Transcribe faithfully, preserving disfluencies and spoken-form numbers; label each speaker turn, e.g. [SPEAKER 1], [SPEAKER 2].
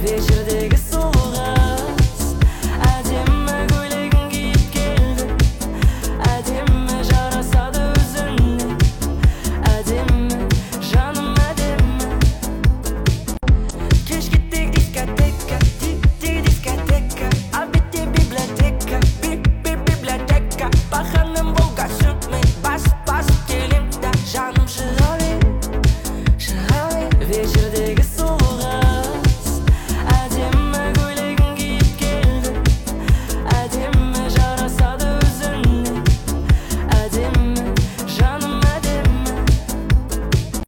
[SPEAKER 1] вечердегі сұлу қыз. Әдемі көйлегін киіп келді, әдемі жарасады өзіңе, әдемі жаным әдемі. Кешке тек дискотека, тек дискотека, обедте библиотека, библиотека. Бақаным болға сүртмей, басып-басып келем да жаным шыға бер, шыға бер. Вечерде